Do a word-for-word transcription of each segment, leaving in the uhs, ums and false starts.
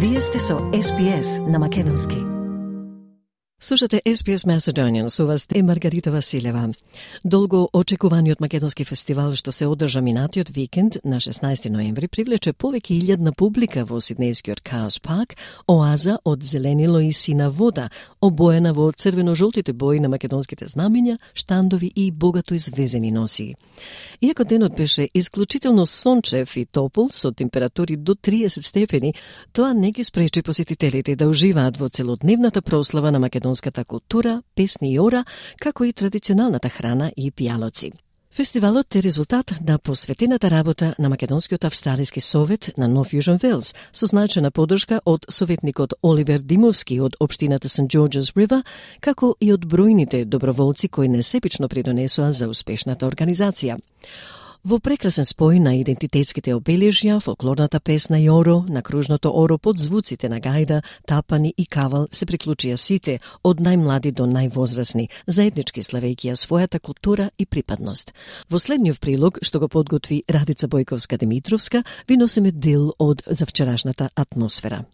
Вие сте со Ес Би Ес на македонски. Слушате Ес Би Ес Macedonian, со вас е Маргарита Василева. Долго очекуваниот македонски фестивал што се одржа минатиот викенд на шеснаесети ноември привлече повеќе илјадна публика во Сиднејскиот Каус Парк, оаза од зеленило и сина вода, обоена во црвено-жолтите бои на македонските знамења, штандови и богато извезени носи. Иако денот беше исклучително сончев и топол со температури до триесет степени, тоа не ги спречи посетителите да уживаат во целодневната прослава на македонската култура, песни и ора, како и традиционалната храна и пијалоци. Фестивалот е резултат на посветената работа на Македонскиот австралиски совет на Нов Јужен Велс, со значена поддршка од советникот Оливер Димовски од општината Сент Џорџес Ривер, како и од бројните доброволци кои несепично придонесоа за успешната организација. Во прекрасен спој на идентитетските обележја, фолклорната песна Јоро, на кружното оро под звуците на гајда, тапани и кавал се приклучија сите, од најмлади до највозрасни, заеднички славејќи ја својата култура и припадност. Во следниот прилог, што го подготви Радица Бојковска-Димитровска, ви носиме дел од завчерашната атмосфера.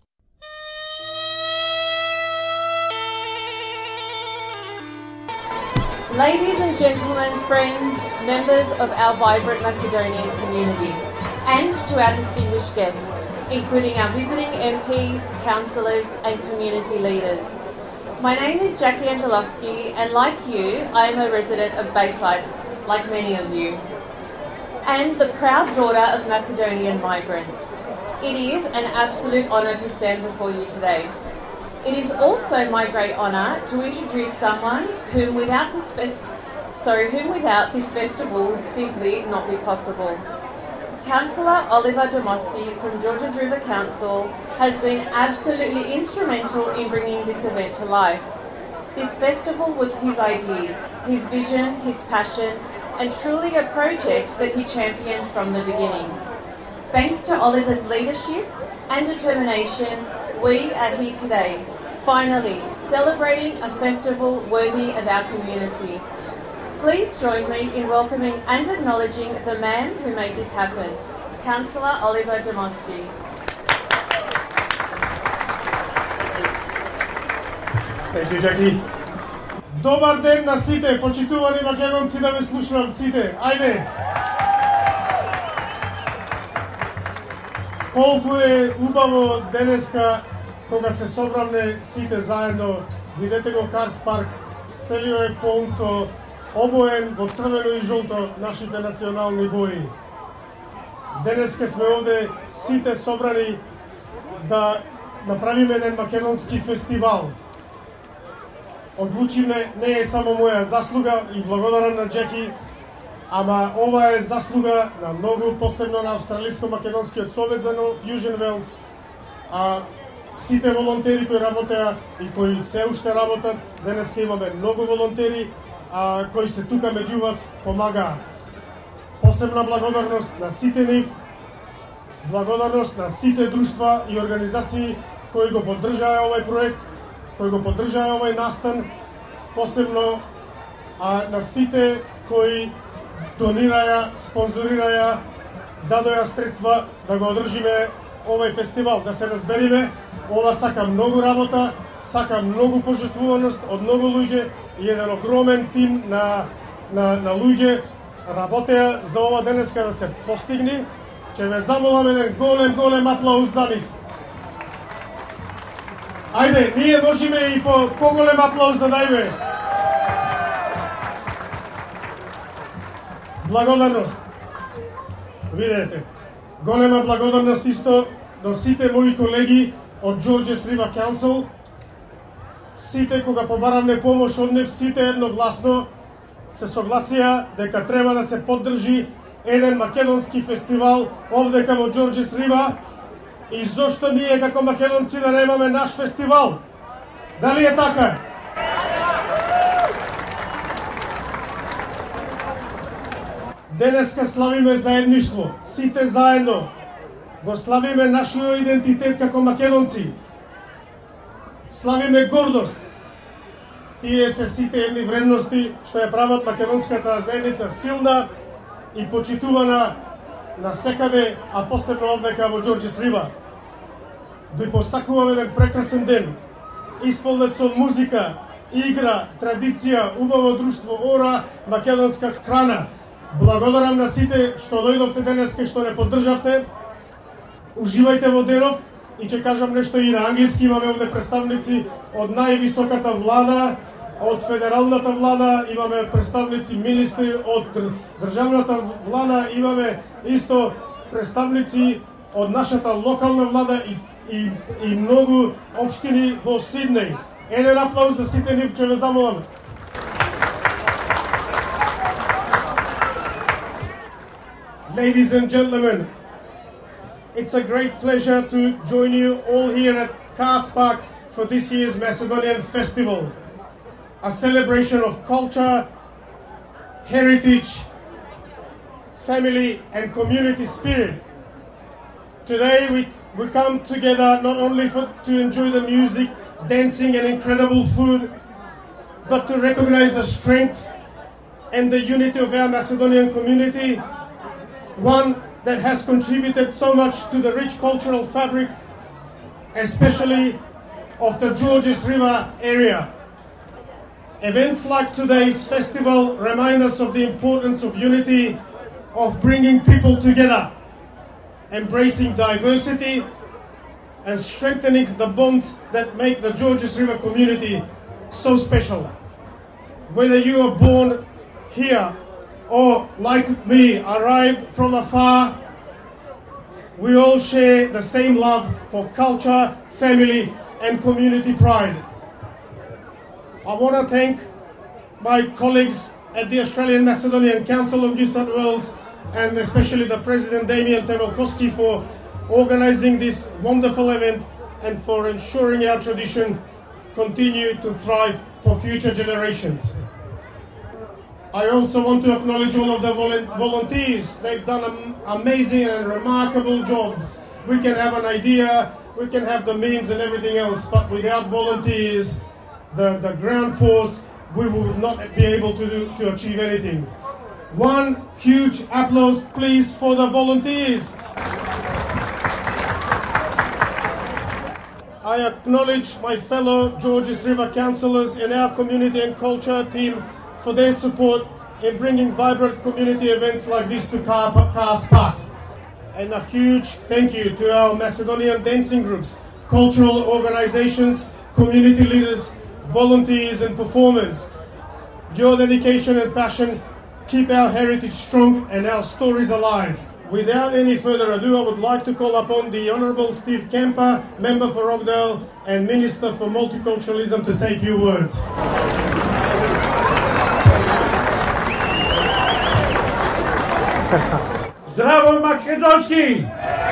Ladies and gentlemen, friends, members of our vibrant Macedonian community, and to our distinguished guests, including our visiting M Ps, councillors and community leaders. My name is Jackie Angelovski, and like you, I am a resident of Bayside, like many of you, and the proud daughter of Macedonian migrants. It is an absolute honour to stand before you today. It is also my great honour to introduce someone whom without this fest- sorry, whom without this festival would simply not be possible. Councillor Oliver Domoski from Ģorģes River Council has been absolutely instrumental in bringing this event to life. This festival was his idea, his vision, his passion, and truly a project that he championed from the beginning. Thanks to Oliver's leadership and determination, we are here today, finally celebrating a festival worthy of our community. Please join me in welcoming and acknowledging the man who made this happen, Councillor Oliver Domoski. Thank you, Jackie. Добар ден на сите, почитувани македонци, да ве слушнам сите. Ајде! Колку е убаво денеска кога се собрамне сите заедно. Видете го Карс Парк, целиот е полн со обоен во црвено и жолто нашите национални бои. Денеска сме овде сите собрани да направиме еден македонски фестивал. Одлучивме, не е само моја заслуга и благодарам на Джеки, ама ова е заслуга на многу, посебно на Австралиско-македонскиот совет за Нов Јужен Велс, а сите волонтери кои работеа и кои се уште работат. Денеска имаме многу волонтери а, кои се тука меѓу вас помагаат. Посебна благодарност на сите нив, благодарност на сите друштва и организации кои го поддржаа овој проект, кои го поддржаа овој настан, посебно а, на сите кои донираја, спонзорираја, дадоја средства да го одржиме овој фестивал. Да се разбериме, ова сака многу работа, сака многу пожртвуваност од многу луѓе и еден огромен тим на, на, на луѓе работеа за ова денеска да се постигне. Ќе ве замолам еден голем, голем аплауз за нив. Ајде, ние можеме и по поголем аплауз да дајме. Благодарност. Видете, голема благодарност исто до сите мои колеги од Ģorģes River Council. Сите кога побаравме помош од нив, сите едногласно се согласија дека треба да се поддржи еден македонски фестивал овдека во Ģorģes River. И зошто ние како македонци да немаме наш фестивал? Дали е така? Денеска славиме заедништво, сите заедно. Го славиме нашиот идентитет како македонци. Славиме гордост. Тие се сите едни вредности што ја прават македонската заедница силна и почитувана на секаде, а посебно овдека во Ģorģes River. Ви посакувам еден прекрасен ден, исполнет со музика, игра, традиција, убаво друштво, ора, македонска храна. Благодарам на сите што дојдовте денеска и што не поддржавте. Уживајте во денов и ќе кажам нешто и на англиски. Имаме овде представници од највисоката влада, од федералната влада, имаме представници министри од државната влада, имаме исто представници од нашата локална влада и, и, и многу општини во Сиднеј. Еден аплауз за сите нив, ќе ве замолам. Ladies and gentlemen, it's a great pleasure to join you all here at Cars Park for this year's Macedonian Festival, a celebration of culture, heritage, family and community spirit. Today we, we come together not only for, to enjoy the music, dancing and incredible food, but to recognize the strength and the unity of our Macedonian community, one that has contributed so much to the rich cultural fabric, especially of the Georges River area. Events like today's festival remind us of the importance of unity, of bringing people together, embracing diversity, and strengthening the bonds that make the Georges River community so special. Whether you are born here or, like me, arrived from afar, we all share the same love for culture, family, and community pride. I want to thank my colleagues at the Australian Macedonian Council of New South Wales, and especially the President Damian Temelkovski, for organising this wonderful event and for ensuring our tradition continue to thrive for future generations. I also want to acknowledge all of the vol- volunteers. They've done am- amazing and remarkable jobs. We can have an idea, we can have the means and everything else, but without volunteers, the, the ground force, we will not be able to, do, to achieve anything. One huge applause, please, for the volunteers. I acknowledge my fellow Georges River councillors in our community and culture team for their support in bringing vibrant community events like this to Cars Park. And a huge thank you to our Macedonian dancing groups, cultural organisations, community leaders, volunteers and performers. Your dedication and passion keep our heritage strong and our stories alive. Without any further ado, I would like to call upon the Honourable Steve Kemper, Member for Rockdale and Minister for Multiculturalism, to say a few words. Zdravo Makedonski!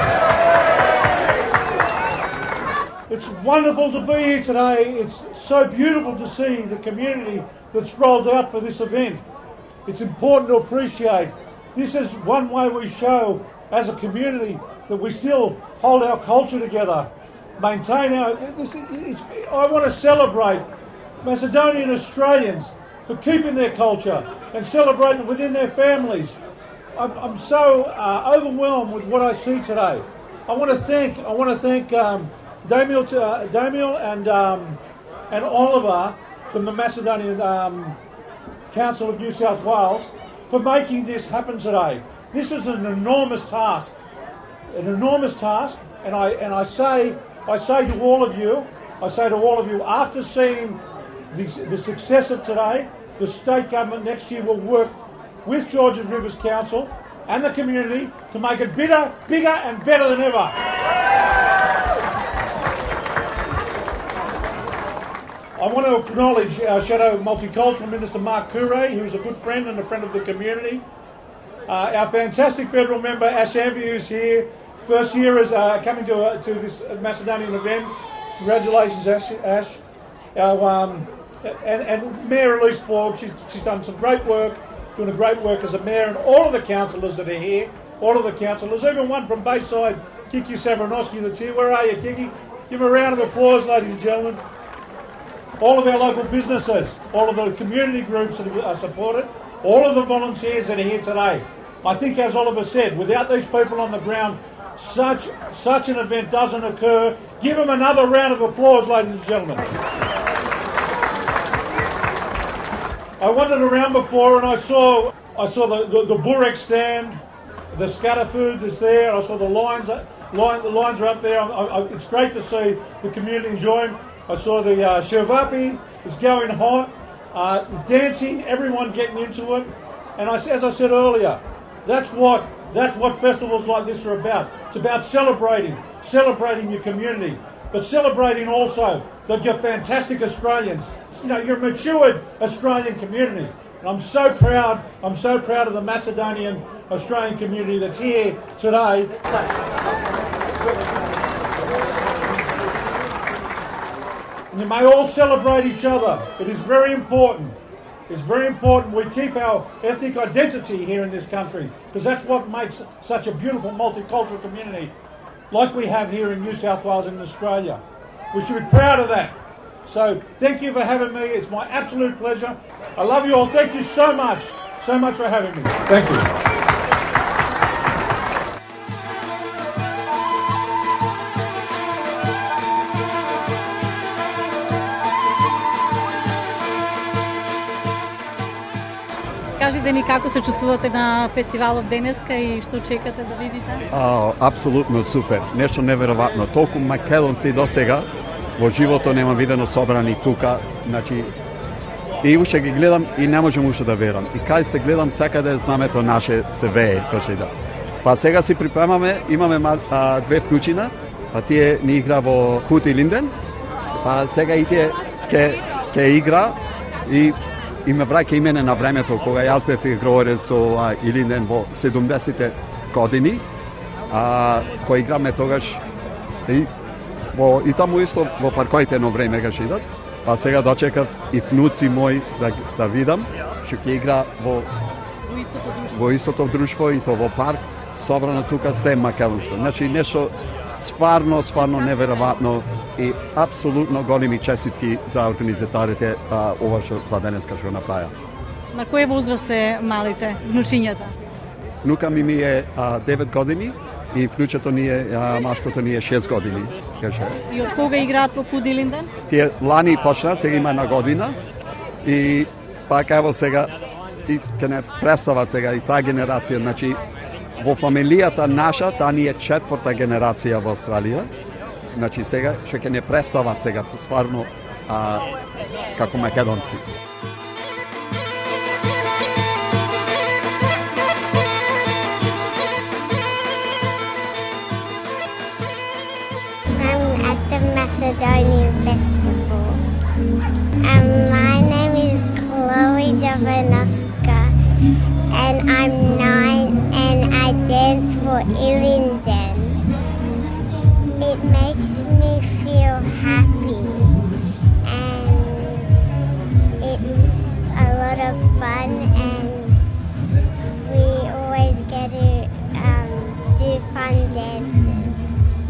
It's wonderful to be here today. It's so beautiful to see the community that's rolled out for this event. It's important to appreciate. This is one way we show as a community that we still hold our culture together, maintain our... This, it's, I want to celebrate Macedonian Australians for keeping their culture and celebrating it within their families. I'm, I'm so uh, overwhelmed with what I see today. I want to thank I want to thank um, Damiel, uh, Damiel and um, and Oliver from the Macedonian um, Council of New South Wales for making this happen today. This is an enormous task, an enormous task, and I and I say I say to all of you, I say to all of you, after seeing the, the success of today, the state government next year will work with Georges Rivers Council and the community to make it bigger, bigger and better than ever. I want to acknowledge our Shadow Multicultural Minister Mark Couré, who's a good friend and a friend of the community. Uh, our fantastic federal member Ash Amby, who's here, first year as uh, coming to uh, to this Macedonian event. Congratulations, Ash. Ash. Our, um, and, and Mayor Elise Borg, she's, she's done some great work, doing a great work as a mayor, and all of the councillors that are here, all of the councillors, even one from Bayside, Kiki Savranovsky, that's here. Where are you, Kiki? Give a round of applause, ladies and gentlemen. All of our local businesses, all of the community groups that are supported, all of the volunteers that are here today. I think, as Oliver said, without these people on the ground such such an event doesn't occur. Give them another round of applause, ladies and gentlemen. I wandered around before and I saw I saw the, the, the burek stand, the scatter food is there. I saw the lines, line, the lines are up there. I, I, it's great to see the community enjoying. I saw the uh, Shirvapi is going hot, uh, dancing, everyone getting into it. And I, as I said earlier, that's what that's what festivals like this are about. It's about celebrating, celebrating your community, but celebrating also that you're fantastic Australians. You know, you're a matured Australian community. And I'm so proud, I'm so proud of the Macedonian Australian community that's here today. And you may all celebrate each other. It is very important. It's very important we keep our ethnic identity here in this country, because that's what makes such a beautiful multicultural community like we have here in New South Wales and Australia. We should be proud of that. So thank you for having me. It's my absolute pleasure. I love you all. Thank you so much, so much for having me. Thank you. Кажете ни како се чувствувате на фестивалот денеска и што чекате да видите? А, апсолутно супер. Нешто неверојатно. Толку македонци до сега во живото нема видено собрани тука, значи и уште ги гледам и не можам уште да верам. И кај се гледам секаде знамето наше се вее, кажи да. Па сега си припремаме, имаме а, две вклучина, па тие ни игра во Кути Линден, па сега и тие ке ке игра и и ме враќа и мене на времето кога јас бев играор со а, Илинден во седумдесетте години, а кој играме тогаш и во и таму исто во паркоите на време га шидат. Па сега дочекав и внуци мои да да видам што ќе игра во во истото друштво и то во парк собрано тука се македонско. Значи нешто стварно, стварно неверојатно и апсолутно големи честитки за организаторите а, ова што за денеска што направија. На кој возраст се малите, внучињата? Внука ми ми е а, девет години и внучето ни е, а, машкото ни е шест години. Каже. И од кога играат во Кути Линден? Тие лани почна, сега има една година и пак ево сега и ке не представат сега и таа генерација, значи во фамилијата наша, таа ни е четврта генерација во Австралија. Значи сега што ќе не представат сега стварно а, како македонци. I'm at the Macedonian Festival. And my name is Chloe Jovanovska and I'm nine and I dance for Ilinden. It makes me feel happy and it's a lot of fun and we always get to um, do fun dances.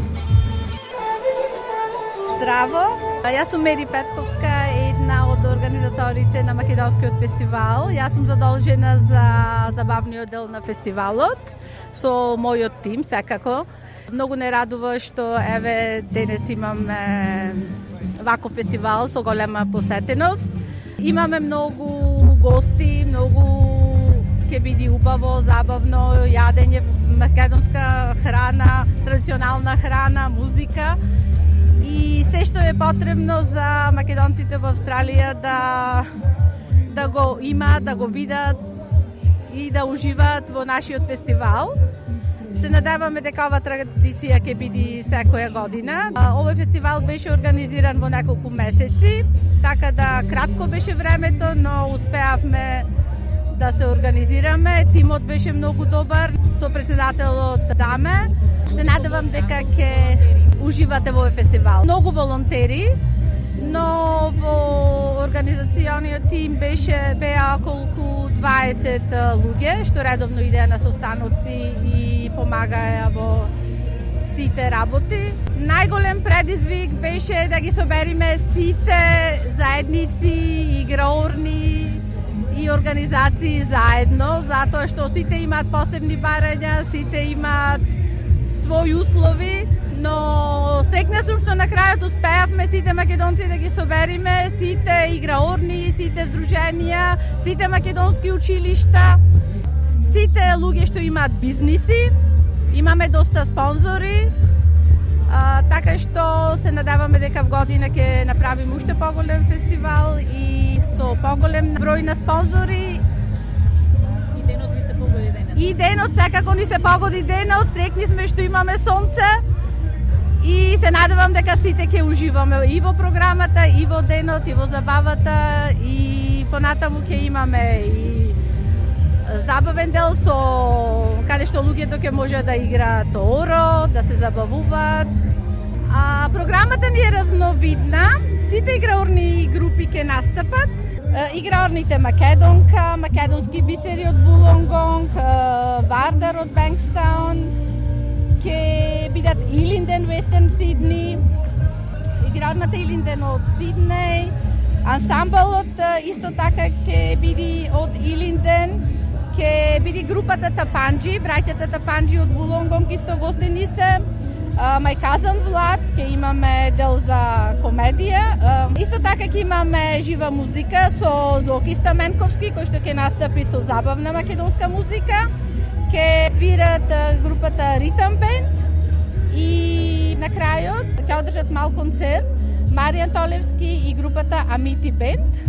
Здраво! Јас сум Мери Петковска, една од организаторите на Македонскиот фестивал. Јас сум задолжена за забавниот дел на фестивалот со мојот тим, секако. Многу не радува што еве денес имаме ваков фестивал со голема посетеност. Имаме многу гости, многу ќе биде убаво, забавно, јадење, македонска храна, традиционална храна, музика. И се што е потребно за македонците во Австралија да да го имаат, да го видат и да уживаат во нашиот фестивал. Се надеваме дека ова традиција ќе биде секоја година. Овој фестивал беше организиран во неколку месеци, така да кратко беше времето, но успеавме да се организираме. Тимот беше многу добар со претседателот Даме. Се надевам дека ќе уживате во овој фестивал. Многу волонтери, но во организациониот тим беше беа околку дваесет луѓе што редовно идеа на состаноци и помагаја во сите работи. Најголем предизвик беше да ги собериме сите заедници, играорни и организации заедно, затоа што сите имаат посебни барања, сите имаат своји услови, но срекна сум што на крајот успеавме сите македонци да ги собериме, сите играорни, сите здруженија, сите македонски училишта, сите луѓе што имаат бизниси, имаме доста спонзори, а, така што се надаваме дека в година ќе направиме уште поголем фестивал и со поголем број на спонзори. И денот ви се погоди денес. И денот секако ни се погоди денот, срекни сме што имаме сонце и се надевам дека сите ќе уживаме и во програмата, и во денот, и во забавата, и понатаму ќе имаме и забавен дел со каде што луѓето ќе може да играат оро, да се забавуваат. А програмата ни е разновидна. Сите играорни групи ќе настапат. Играорните Македонка, македонски бисери од Вулонгонг, Вардар од Бенкстаун, ќе бидат Илинден, Вестерн Сидни, играорната Илинден од Сиднеј, ансамблот исто така ќе биде од Илинден, ќе биде групата Тапанджи, браќата Тапанджи од Вулонгонг исто гостени се. Мај Казан Влад, ќе имаме дел за комедија. Исто така ќе имаме жива музика со Зоки Стаменковски, кој што ќе настапи со забавна македонска музика. Ќе свират групата Ритам Бенд и на крајот ќе одржат мал концерт Маријан Толевски и групата Амити Бенд.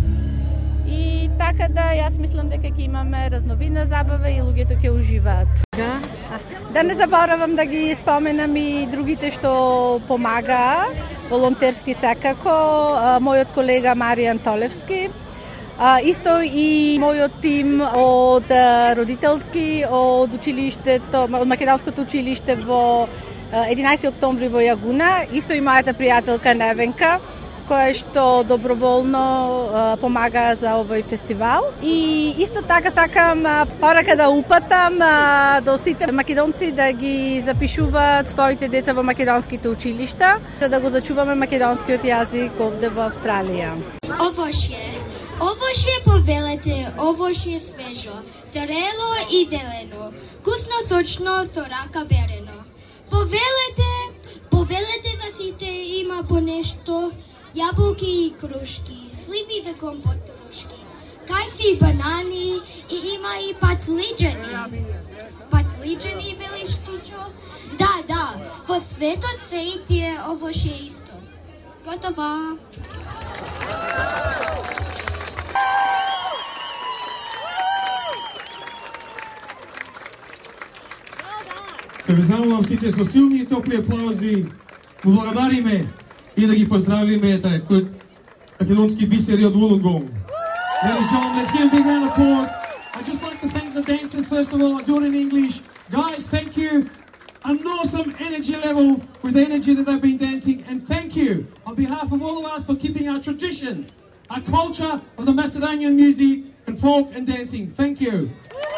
И така да, јас мислам дека ќе имаме разновидна забава и луѓето ќе уживаат. Да. Да не заборавам да ги споменам и другите што помагаа, волонтерски секако, мојот колега Маријан Толевски, исто и мојот тим од родителски, од училиштето, од Македонското училиште во единаесети октомври во Јагуна, исто и мојата пријателка Невенка, која што доброволно помага за овој фестивал. И исто така сакам порака да упатам до сите македонци да ги запишуваат своите деца во македонските училишта, за да го зачуваме македонскиот јазик овде во Австралија. Овошје. Овошје повелете, овошје свежо, зрело и зелено, вкусно, сочно, со рака берено. Повелете, повелете за сите има по нешто, јаболки и крушки, сливи за компот рушки, кајси банани и има и патлиџани. Патлиџани, велиш чичо? Да, да, во светот се и тие овошје исто. Готова! Ке ве замолам сите со силни и топли аплаузи, му благодариме и да ги поздравиме тај кој македонски бисери од Вулонгонг. Ladies and gentlemen, let's give a big round of applause. I'd just like to thank the dancers first of all. I'll do it in English. Guys, thank you. An awesome energy level with the energy that they've been dancing, and thank you on behalf of all of us for keeping our traditions, our culture of the Macedonian music and folk and dancing. Thank you.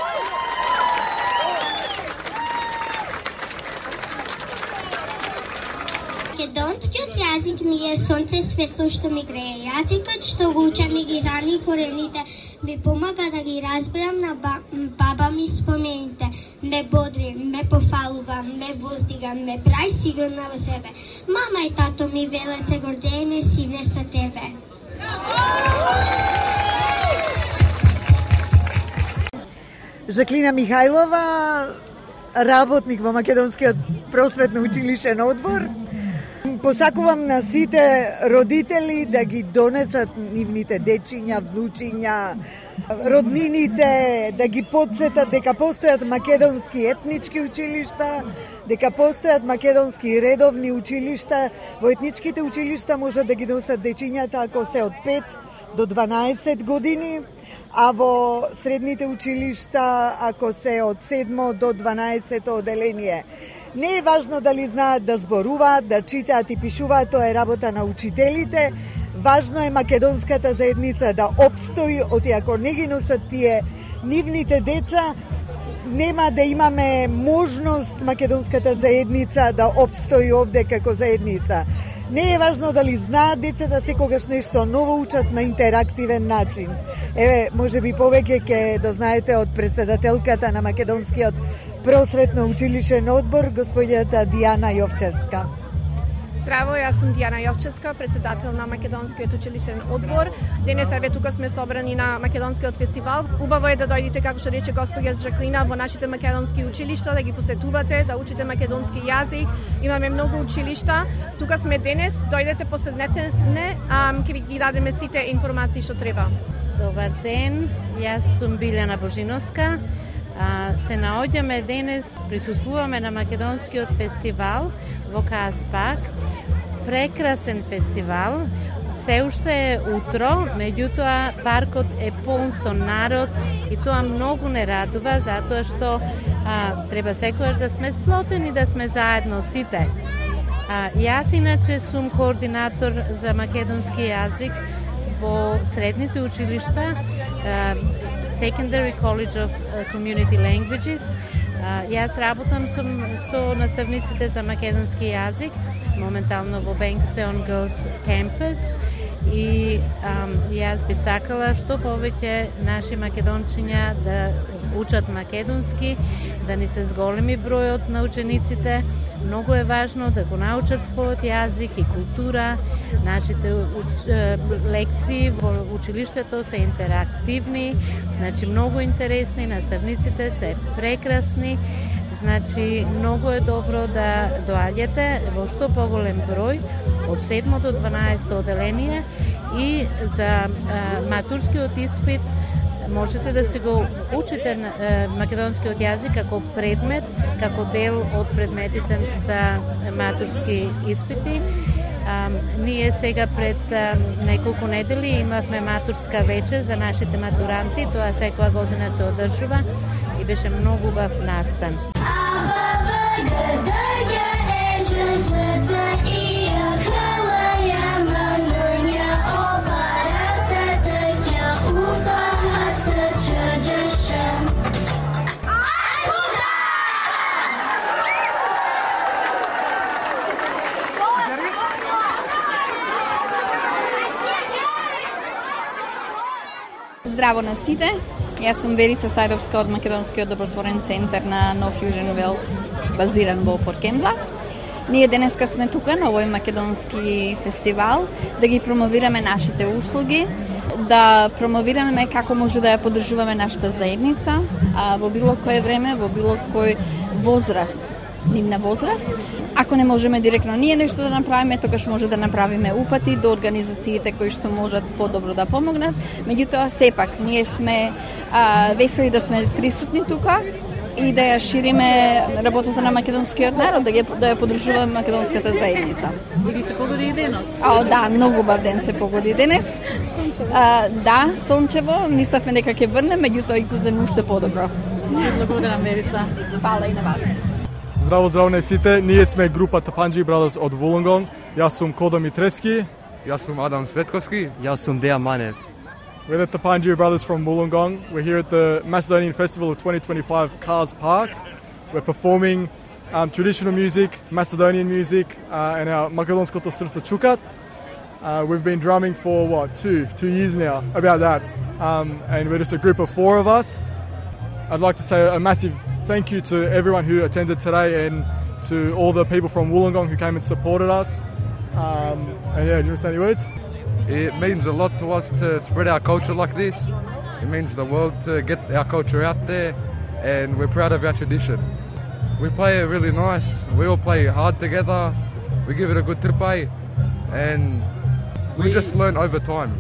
Македонскиот јазик ми е сонце светло што ми грее. Јазикот што го учам и ги рани корените ми помага да ги разберам на ба, баба ми спомените. Ме бодри, ме пофалува, ме воздига, ме прави сигурна во себе. Мама и тато ми велат се гордееме сине со тебе. Жаклина Михајлова, работник во Македонскиот просветно-училишен одбор. Посакувам на сите родители да ги донесат нивните дечиња, внучиња, роднините, да ги подсетат дека постојат македонски етнички училишта, дека постојат македонски редовни училишта. Во етничките училишта може да ги донесат дечињата ако се од пет до дванаесет години, а во средните училишта ако се од седмо до дванаесето оделение. Не е важно дали знаат да зборуваат, да читаат и пишуваат, тоа е работа на учителите. Важно е македонската заедница да опстои, оти ако не ги носат тие нивните деца, нема да имаме можност македонската заедница да опстои овде како заедница. Не е важно дали знаат децата, секогаш нешто ново учат на интерактивен начин. Еве, може би повеќе ќе дознаете од председателката на Македонскиот просветно-училишен одбор, господјата Дијана Јовчевска. Здраво, јас сум Дијана Јовчевска, председател на Македонскиот училишен одбор. Денес еве тука сме собрани на Македонскиот фестивал. Убаво е да дојдете, како што рече господја Жаклина, во нашите македонски училишта, да ги посетувате, да учите македонски јазик. Имаме многу училишта. Тука сме денес, дојдете, поседнете, не, а ќе ви ги дадеме сите информации што треба. Добар ден, јас сум Билјана Божиновска. А, се наоѓаме денес, присуствуваме на Македонскиот фестивал во Каз Парк. Прекрасен фестивал. Се уште е утро, меѓутоа паркот е полн со народ и тоа многу не радува, затоа што а, треба секогаш да сме сплотени, да сме заедно сите. А, јас иначе сум координатор за македонски јазик во средните училишта, uh, Secondary College of Community Languages. Uh, јас работам со, со наставниците за македонски јазик, моментално во Bankstown Girls Campus, и um, јас би сакала што повеќе наши македончиња да учат македонски, да ни се зголеми бројот на учениците. Многу е важно да го научат својот јазик и култура. Нашите уч... лекции во училиштето се интерактивни, значи многу интересни, наставниците се прекрасни. Значи, многу е добро да доаѓате во што поголем број од седмо до дванаесто оделение, и за а, матурскиот испит можете да се го учите на македонскиот јазик како предмет, како дел од предметите за матурски испити. А, ние сега пред а, неколку недели имавме матурска вечер за нашите матуранти, тоа секоја година се одржува и беше многу убав настан. Здраво на сите, јас сум Верица Сајдовска од Македонскиот добротворен центар на No Fusion Wales, базиран во Поркембла. Ние денеска сме тука на овој македонски фестивал да ги промовираме нашите услуги, да промовираме како може да ја поддржуваме нашата заедница а, во било кое време, во било кој возраст, нивна возраст. Ако не можеме директно ние нешто да направиме, тогаш може да направиме упати до организациите кои што можат подобро да помогнат. Меѓутоа, сепак, ние сме а, весели да сме присутни тука и да ја шириме работата на македонскиот народ, да, ги, да ја поддржуваме македонската заедница. И ви се погоди и денот? А, да, многу убав ден се погоди денес. А, да, сончево, мислевме дека ќе врне, меѓутоа излеземе уште подобро. Благодарам, Верица. Фала и на вас. Здраво, здраво на сите. Ние сме група Tapanji Brothers од Wollongong. Јас сум Кодо Митрески. Јас сум Адам Светковски. Јас сум Дејан Манев. We're the Tapanji Brothers from Wollongong. We're here at the Macedonian Festival of twenty twenty-five, Kaz Park. We're performing um, traditional music, Macedonian music, uh, and our Makedonskoto Srce Čukat. Uh, we've been drumming for, what, two, two years now, about that. Um, and we're just a group of four of us. I'd like to say a massive thank you to everyone who attended today and to all the people from Wollongong who came and supported us. Um, and yeah, do you want to say any words? It means a lot to us to spread our culture like this. It means the world to get our culture out there, and we're proud of our tradition. We play it really nice. We all play hard together. We give it a good tripai, and we, we just learn over time.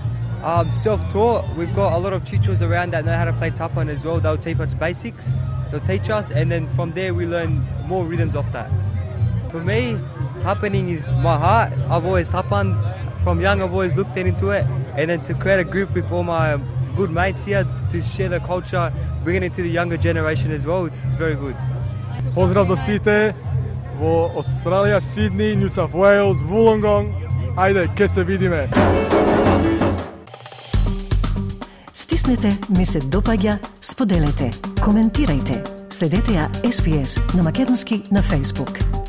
Um, self-taught. We've got a lot of teachers around that know how to play tapan as well. They'll teach us basics. They'll teach us, and then from there we learn more rhythms off that. For me, tapaning is my heart. I've always tapan. From young, I've always looked into it, and then to create a group with all my good mates here to share the culture, bringing it to the younger generation as well, it's, it's very good. Поздрав до сите во Австралија, Сидни, Нью Саут Уејлс, Wollongong. Ајде, ке се видиме. Стиснете, ми се допаѓа, споделете, коментирајте. Следете ја Ес Би Ес на македонски на Facebook.